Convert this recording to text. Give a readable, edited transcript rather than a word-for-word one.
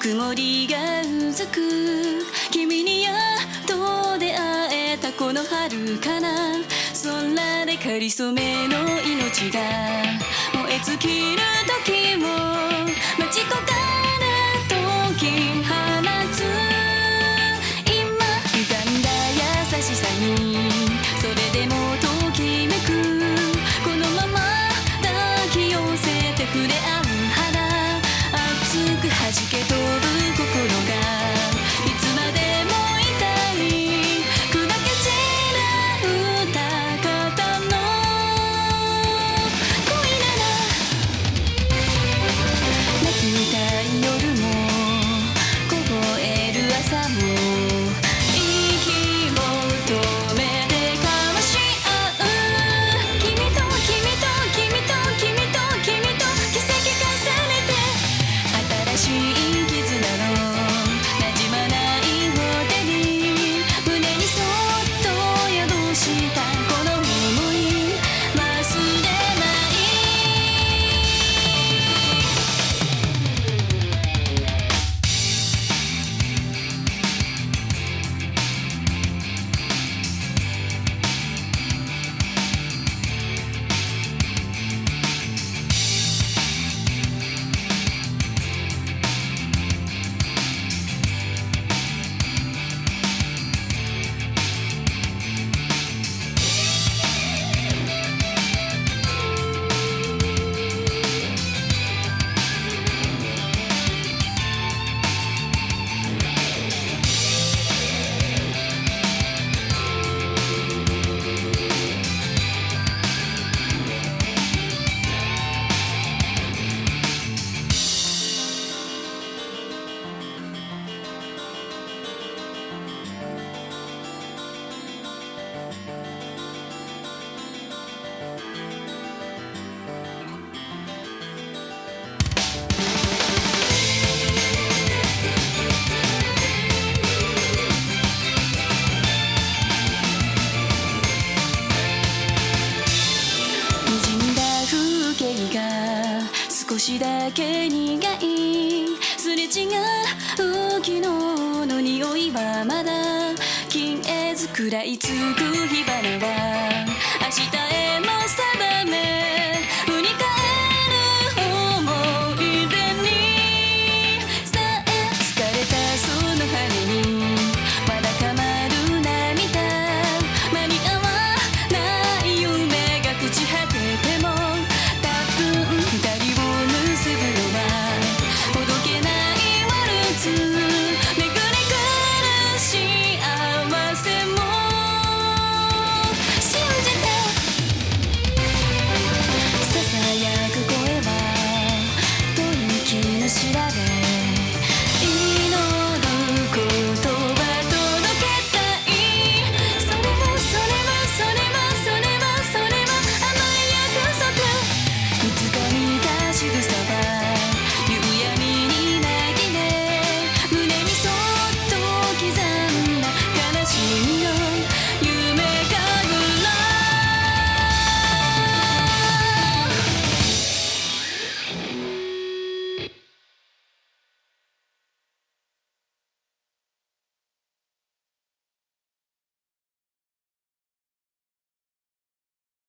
曇りがうずく君にやっと出会えたこの春かな。空でかりそめの命が燃え尽きる時も待ち焦がれ解き放つ。今歪んだ優しさにそれでもときめく。このまま抱き寄せて触れ合う肌熱く弾け飛ぶ心がいつまでもいたい。砕け散る歌方の恋なら泣きたい夜も凍える朝も息を止めて交わし合う。君と君と君と君と君と奇跡重ねて新しい絆のなじまないホテに胸にそっと宿したこの想い忘れない。少しだけ苦いすれ違う昨日の匂いはまだ消えず食らいつく火花は明日への定め振り返る思い出にさえ疲れたその羽にまだかまる涙間に合わない夢が朽ち果てても多分二人を結ぶのはほどけないワルツめぐり来る幸せも信じてささやく声は吐息の調べ祈ることは届けたい。それはそれはそれはそれはそれは甘い約束いつか見た仕草